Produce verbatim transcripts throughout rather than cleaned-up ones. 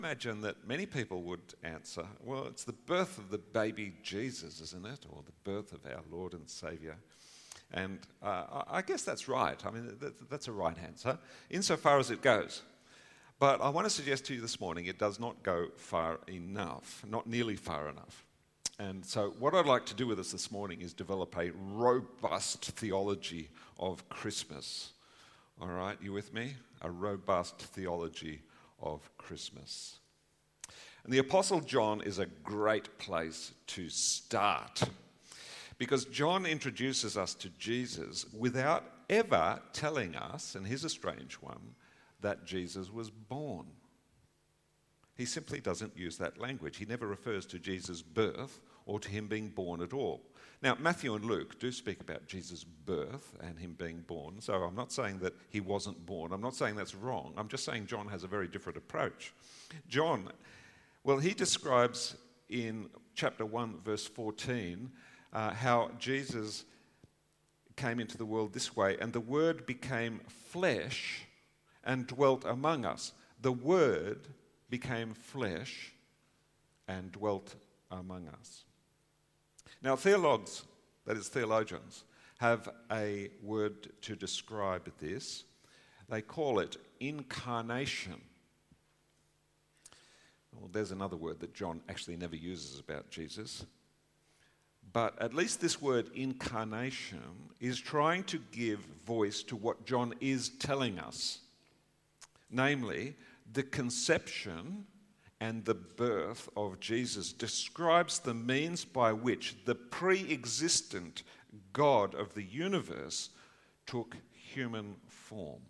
imagine that many people would answer, well, it's the birth of the baby Jesus, isn't it? Or the birth of our Lord and Saviour. And uh, I guess that's right. I mean, that's a right answer, insofar as it goes. But I want to suggest to you this morning, it does not go far enough, not nearly far enough. And so what I'd like to do with us this morning is develop a robust theology of Christmas. All right, you with me? A robust theology of Christmas. And the Apostle John is a great place to start, because John introduces us to Jesus without ever telling us, and here's a strange one, that Jesus was born. He simply doesn't use that language. He never refers to Jesus' birth or to him being born at all. Now, Matthew and Luke do speak about Jesus' birth and him being born, so I'm not saying that he wasn't born. I'm not saying that's wrong. I'm just saying John has a very different approach. John, well, he describes in chapter one, verse fourteen, uh, how Jesus came into the world this way, and the Word became flesh and dwelt among us. The Word became flesh and dwelt among us. Now, theologs, that is theologians, have a word to describe this. They call it incarnation. Well, there's another word that John actually never uses about Jesus. But at least this word incarnation is trying to give voice to what John is telling us. Namely, the conception and the birth of Jesus describes the means by which the pre-existent God of the universe took human form.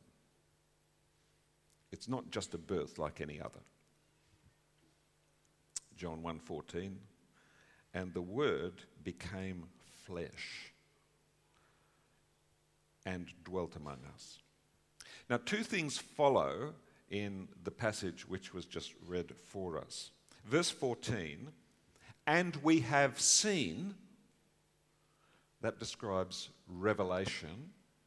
It's not just a birth like any other. John one fourteen, and the Word became flesh and dwelt among us. Now, two things follow in the passage which was just read for us. Verse fourteen, and we have seen, that describes revelation.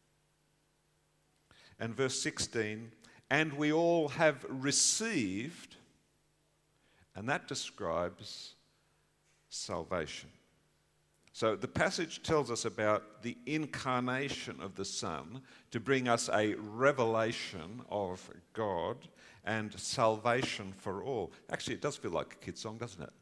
And verse sixteen, and we all have received, and that describes salvation. So the passage tells us about the incarnation of the Son to bring us a revelation of God and salvation for all. Actually, it does feel like a kid's song, doesn't it?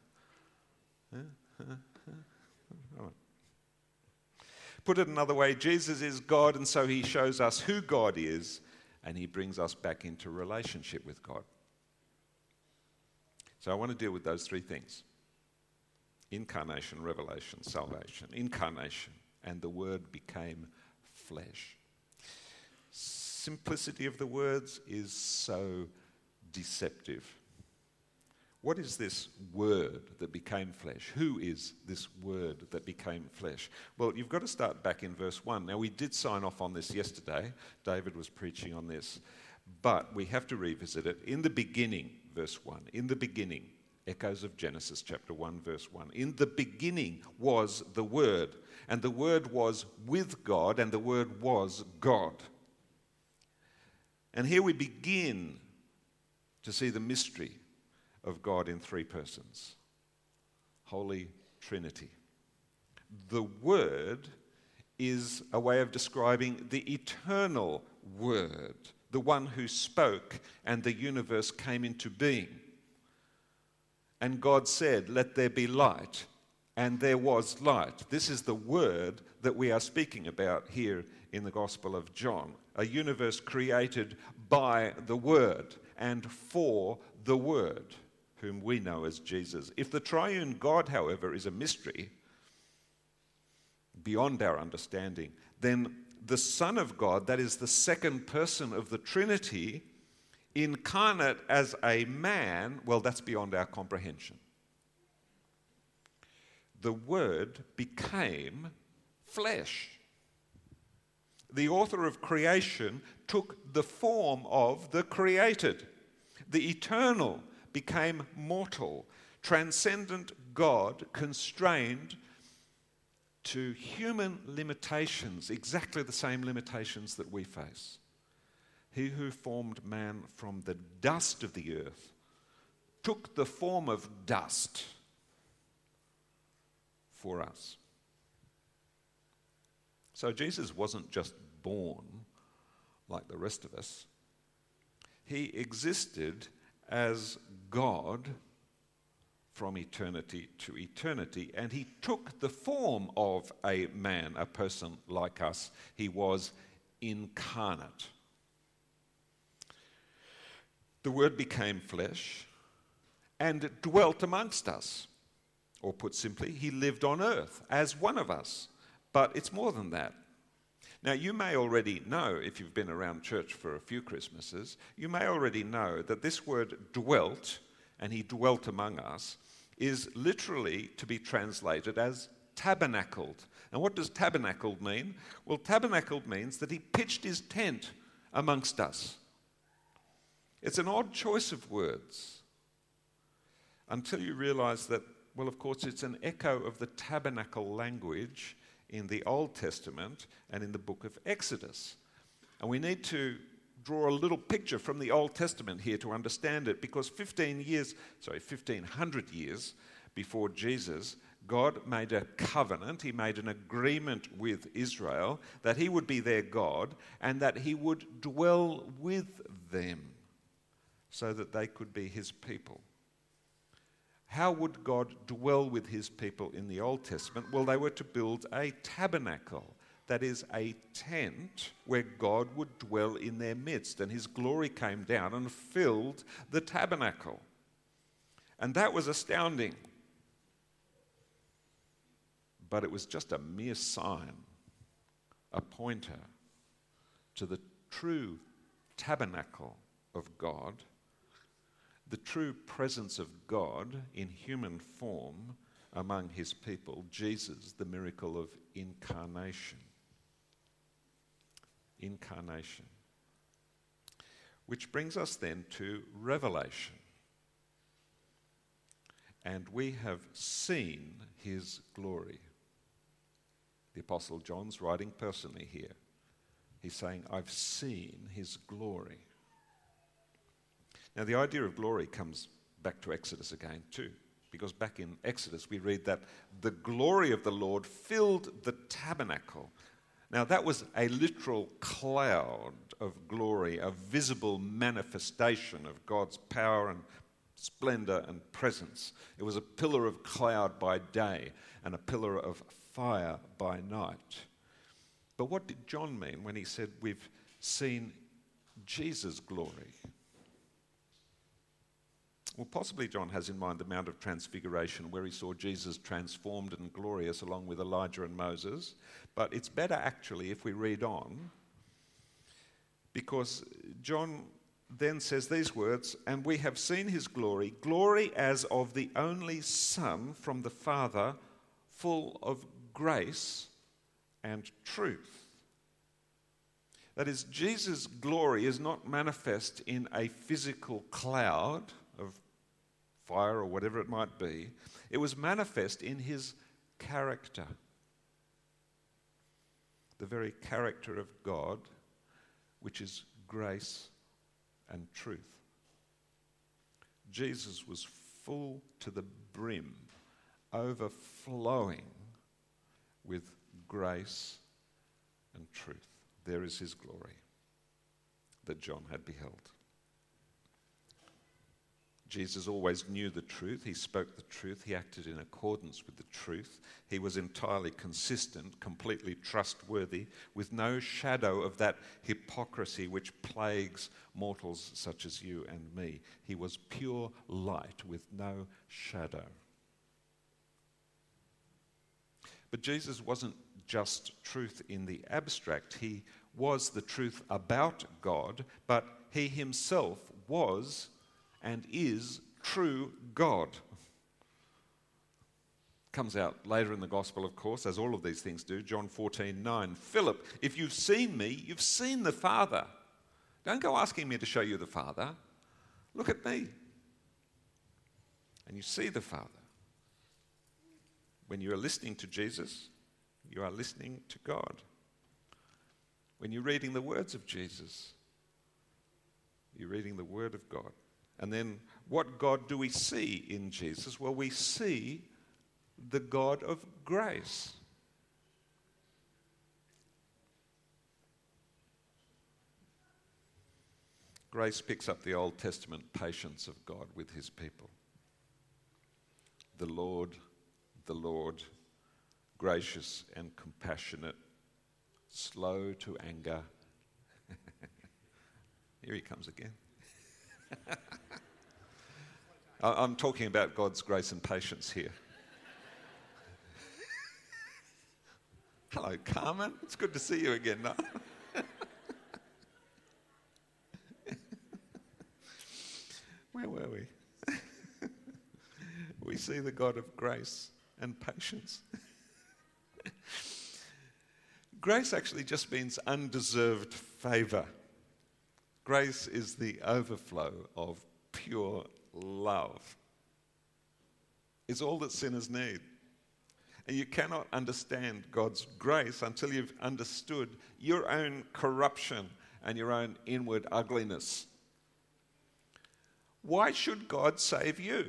Put it another way, Jesus is God, and so he shows us who God is, and he brings us back into relationship with God. So I want to deal with those three things. Incarnation, revelation, salvation. Incarnation, and the Word became flesh. Simplicity of the words is so deceptive. What is this Word that became flesh? Who is this Word that became flesh? Well, you've got to start back in verse one. Now, we did sign off on this yesterday. David was preaching on this. But we have to revisit it. In the beginning, verse one, in the beginning, echoes of Genesis chapter one, verse one. In the beginning was the Word, and the Word was with God, and the Word was God. And here we begin to see the mystery of God in three persons. Holy Trinity. The Word is a way of describing the eternal Word, the one who spoke and the universe came into being. And God said, let there be light, and there was light. This is the Word that we are speaking about here in the Gospel of John. A universe created by the Word and for the Word, whom we know as Jesus. If the triune God, however, is a mystery beyond our understanding, then the Son of God, that is the second person of the Trinity, incarnate as a man, well, that's beyond our comprehension. The Word became flesh. The author of creation took the form of the created. The eternal became mortal. Transcendent God constrained to human limitations, exactly the same limitations that we face. He who formed man from the dust of the earth took the form of dust for us. So Jesus wasn't just born like the rest of us. He existed as God from eternity to eternity, and he took the form of a man, a person like us. He was incarnate. The Word became flesh and dwelt amongst us. Or put simply, he lived on earth as one of us. But it's more than that. Now, you may already know, if you've been around church for a few Christmases, you may already know that this word dwelt, and he dwelt among us, is literally to be translated as tabernacled. And what does tabernacled mean? Well, tabernacled means that he pitched his tent amongst us. It's an odd choice of words until you realize that, well, of course, it's an echo of the tabernacle language in the Old Testament and in the book of Exodus. And we need to draw a little picture from the Old Testament here to understand it, because fifteen years, sorry, fifteen hundred years before Jesus, God made a covenant, he made an agreement with Israel that he would be their God and that he would dwell with them so that they could be his people. How would God dwell with his people in the Old Testament? Well, they were to build a tabernacle, that is a tent where God would dwell in their midst, and his glory came down and filled the tabernacle. And that was astounding. But it was just a mere sign, a pointer to the true tabernacle of God, the true presence of God in human form among his people, Jesus, the miracle of incarnation. Incarnation. Which brings us then to Revelation. And we have seen his glory. The Apostle John's writing personally here. He's saying, I've seen his glory. Now, the idea of glory comes back to Exodus again too, because back in Exodus we read that the glory of the Lord filled the tabernacle. Now, that was a literal cloud of glory, a visible manifestation of God's power and splendor and presence. It was a pillar of cloud by day and a pillar of fire by night. But what did John mean when he said we've seen Jesus' glory? Well, possibly John has in mind the Mount of Transfiguration, where he saw Jesus transformed and glorious along with Elijah and Moses. But it's better actually if we read on, because John then says these words, and we have seen his glory, glory as of the only Son from the Father, full of grace and truth. That is, Jesus' glory is not manifest in a physical cloud of fire or whatever it might be. It was manifest in his character. The very character of God, which is grace and truth. Jesus was full to the brim, overflowing with grace and truth. There is his glory that John had beheld. Jesus always knew the truth. He spoke the truth. He acted in accordance with the truth. He was entirely consistent, completely trustworthy, with no shadow of that hypocrisy which plagues mortals such as you and me. He was pure light with no shadow. But Jesus wasn't just truth in the abstract. He was the truth about God, but he himself was and is true God. Comes out later in the gospel, of course, as all of these things do. John fourteen nine. Philip, if you've seen me, you've seen the Father. Don't go asking me to show you the Father. Look at me. And you see the Father. When you are listening to Jesus, you are listening to God. When you're reading the words of Jesus, you're reading the Word of God. And then what God do we see in Jesus? Well, we see the God of grace. Grace picks up the Old Testament patience of God with his people. The Lord, the Lord, gracious and compassionate, slow to anger. Here he comes again. I'm talking about God's grace and patience here. Hello, Carmen. It's good to see you again. No? Where were we? We see the God of grace and patience. Grace actually just means undeserved favour. Grace is the overflow of pure love. It's all that sinners need. And you cannot understand God's grace until you've understood your own corruption and your own inward ugliness. Why should God save you?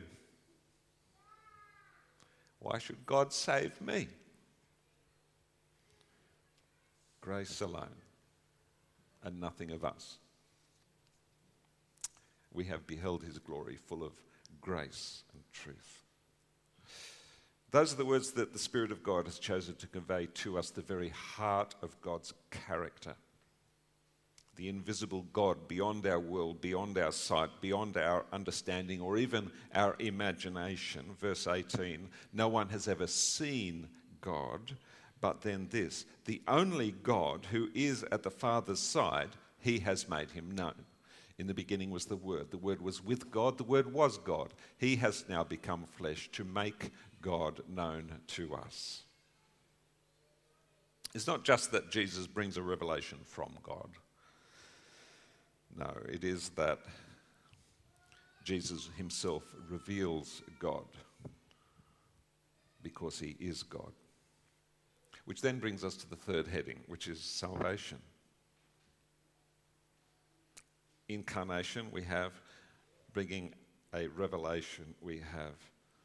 Why should God save me? Grace alone, and nothing of us. We have beheld his glory, full of grace and truth. Those are the words that the Spirit of God has chosen to convey to us the very heart of God's character. The invisible God beyond our world, beyond our sight, beyond our understanding, or even our imagination. Verse eighteen, no one has ever seen God, but then this, the only God who is at the Father's side, he has made him known. In the beginning was the Word. The Word was with God. The Word was God. He has now become flesh to make God known to us. It's not just that Jesus brings a revelation from God. No, it is that Jesus himself reveals God because he is God. Which then brings us to the third heading, which is salvation. Incarnation, we have bringing a revelation, we have.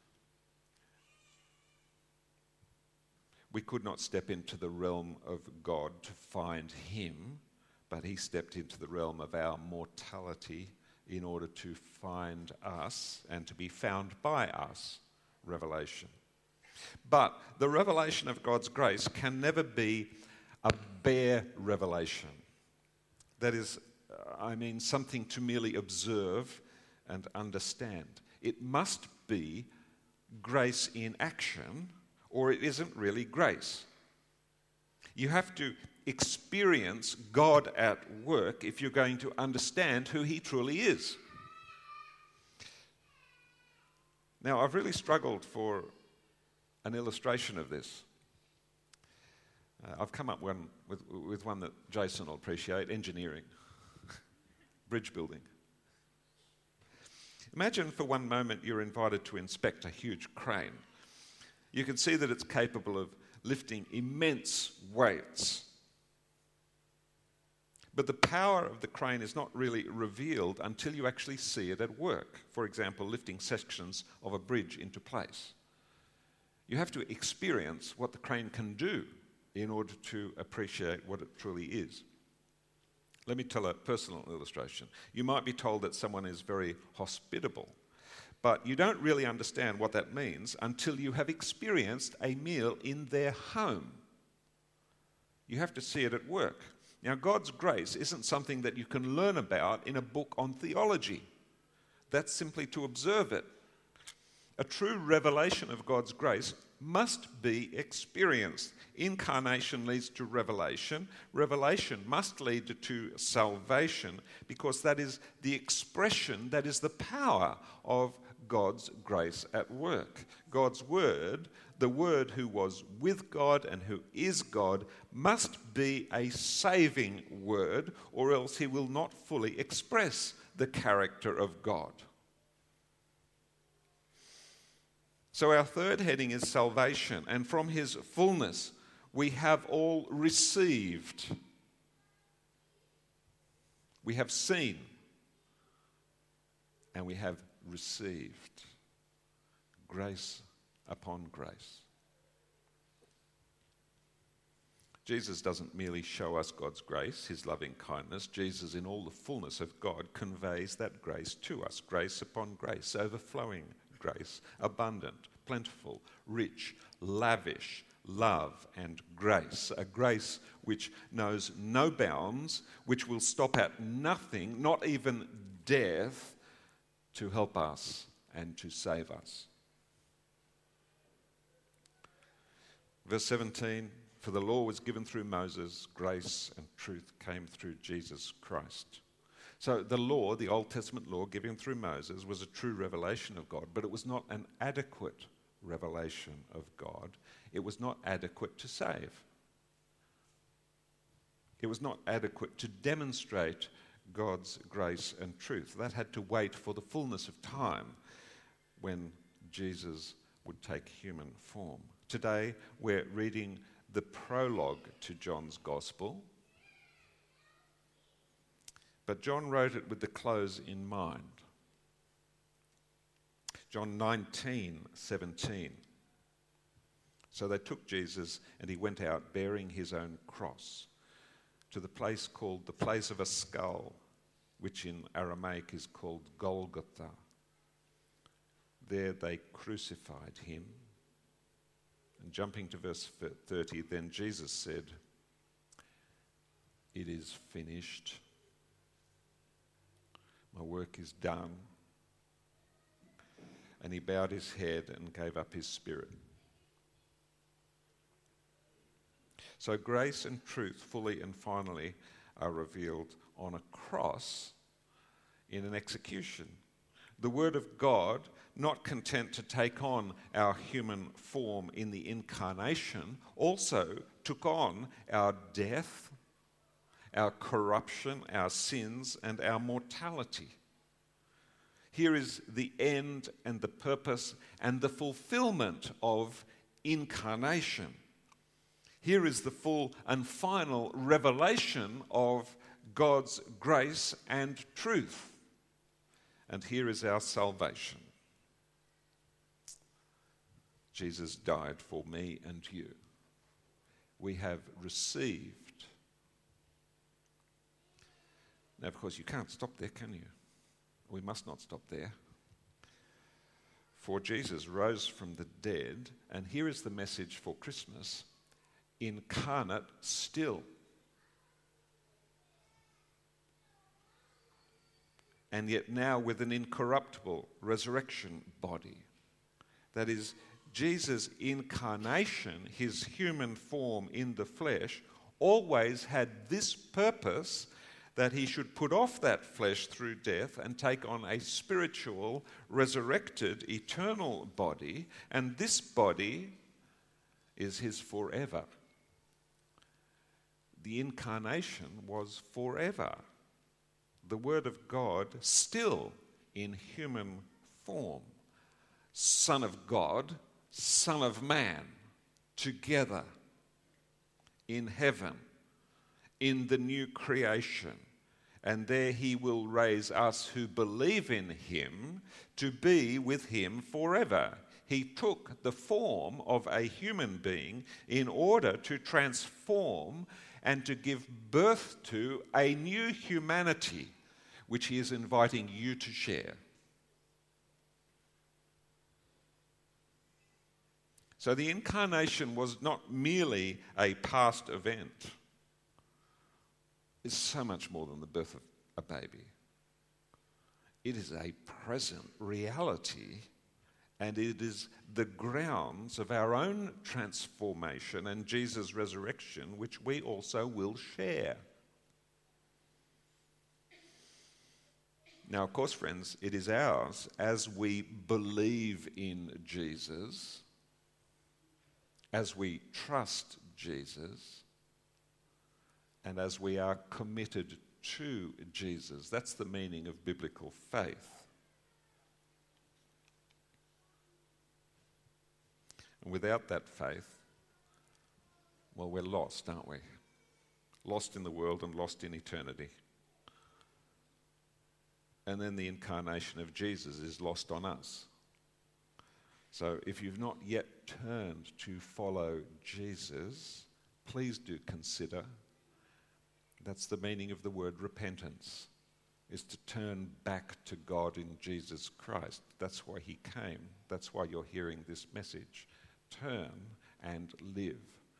We could not step into the realm of God to find him, but he stepped into the realm of our mortality in order to find us and to be found by us, revelation. But the revelation of God's grace can never be a bare revelation. That is, I mean, something to merely observe and understand. It must be grace in action, or it isn't really grace. You have to experience God at work if you're going to understand who he truly is. Now, I've really struggled for an illustration of this. Uh, I've come up one, with, with one that Jason will appreciate, engineering, bridge building. Imagine for one moment you're invited to inspect a huge crane. You can see that it's capable of lifting immense weights. But the power of the crane is not really revealed until you actually see it at work. For example, lifting sections of a bridge into place. You have to experience what the crane can do in order to appreciate what it truly is. Let me tell a personal illustration. You might be told that someone is very hospitable, but you don't really understand what that means until you have experienced a meal in their home. You have to see it at work. Now, God's grace isn't something that you can learn about in a book on theology. That's simply to observe it. A true revelation of God's grace must be experienced. Incarnation leads to revelation. Revelation must lead to salvation, because that is the expression, that is the power of God's grace at work. God's word, the word who was with God and who is God, must be a saving word, or else he will not fully express the character of God. So our third heading is salvation, and from his fullness we have all received. We have seen, and we have received grace upon grace. Jesus doesn't merely show us God's grace, his loving kindness. Jesus, in all the fullness of God, conveys that grace to us. Grace upon grace, overflowing grace, abundant, plentiful, rich, lavish, love and grace. A grace which knows no bounds, which will stop at nothing, not even death, to help us and to save us. Verse seventeen, for the law was given through Moses, grace and truth came through Jesus Christ. So the law, the Old Testament law given through Moses, was a true revelation of God, but it was not an adequate revelation of God. It was not adequate to save. It was not adequate to demonstrate God's grace and truth. That had to wait for the fullness of time when Jesus would take human form. Today we're reading the prologue to John's Gospel, but John wrote it with the close in mind. John nineteen seventeen. So they took Jesus, and he went out bearing his own cross to the place called the place of a skull, which in Aramaic is called Golgotha. There they crucified him. And jumping to verse thirty, then Jesus said, "It is finished. My work is done." And he bowed his head and gave up his spirit. So grace and truth fully and finally are revealed on a cross in an execution. The Word of God, not content to take on our human form in the incarnation, also took on our death, our corruption, our sins, and our mortality. Here is the end and the purpose and the fulfillment of incarnation. Here is the full and final revelation of God's grace and truth. And here is our salvation. Jesus died for me and you. We have received. Now, of course, you can't stop there, can you? We must not stop there. For Jesus rose from the dead, and here is the message for Christmas: incarnate still. And yet now with an incorruptible resurrection body. That is, Jesus' incarnation, his human form in the flesh, always had this purpose, that he should put off that flesh through death and take on a spiritual, resurrected, eternal body, and this body is his forever. The incarnation was forever. The Word of God still in human form. Son of God, Son of Man, together in heaven, in the new creation. And there he will raise us who believe in him to be with him forever. He took the form of a human being in order to transform and to give birth to a new humanity, which he is inviting you to share. So the incarnation was not merely a past event. It's so much more than the birth of a baby. It is a present reality, and it is the grounds of our own transformation and Jesus' resurrection, which we also will share. Now, of course, friends, it is ours as we believe in Jesus, as we trust Jesus, and as we are committed to Jesus. That's the meaning of biblical faith. And without that faith, well, we're lost, aren't we? Lost in the world and lost in eternity. and then the incarnation of Jesus is lost on us. So if you've not yet turned to follow Jesus, please do consider. That's the meaning of the word repentance, is to turn back to God in Jesus Christ. That's why he came. That's why you're hearing this message. Turn and live.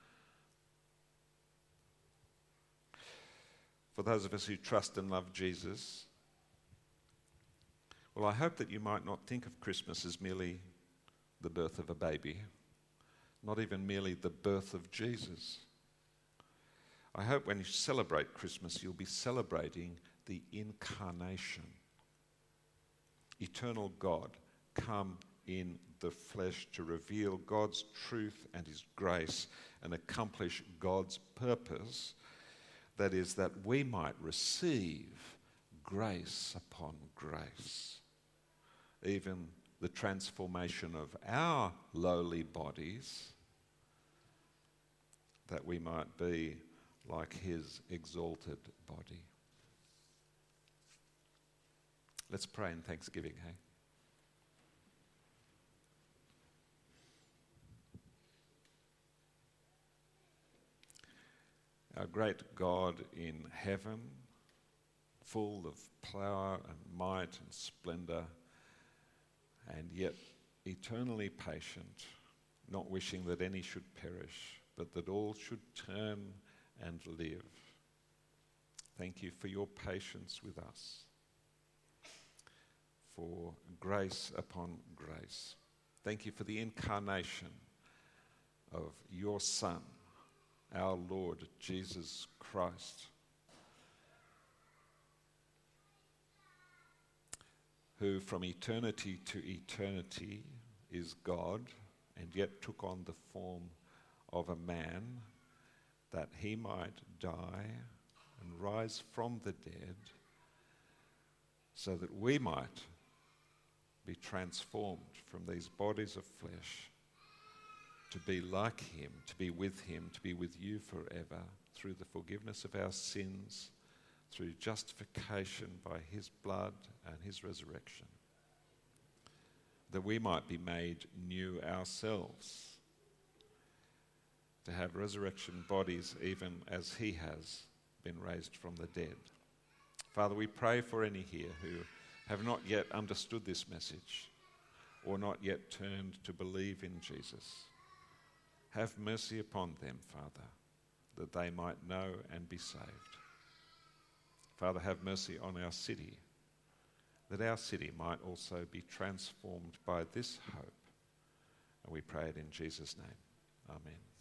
For those of us who trust and love Jesus, well, I hope that you might not think of Christmas as merely the birth of a baby, not even merely the birth of Jesus. I hope when you celebrate Christmas, you'll be celebrating the incarnation. Eternal God come in the flesh to reveal God's truth and his grace and accomplish God's purpose. That is, that we might receive grace upon grace. Even the transformation of our lowly bodies, that we might be like his exalted body. Let's pray in thanksgiving, hey? Our great God in heaven, full of power and might and splendor, and yet eternally patient, not wishing that any should perish, but that all should turn and live. Thank you for your patience with us, for grace upon grace. Thank you for the incarnation of your Son, our Lord Jesus Christ, who from eternity to eternity is God and yet took on the form of a man that he might die and rise from the dead so that we might be transformed from these bodies of flesh to be like him, to be with him, to be with you forever through the forgiveness of our sins, through justification by his blood and his resurrection, that we might be made new ourselves, to have resurrection bodies even as he has been raised from the dead. Father, we pray for any here who have not yet understood this message or not yet turned to believe in Jesus. Have mercy upon them, Father, that they might know and be saved. Father, have mercy on our city, that our city might also be transformed by this hope. And we pray it in Jesus' name. Amen.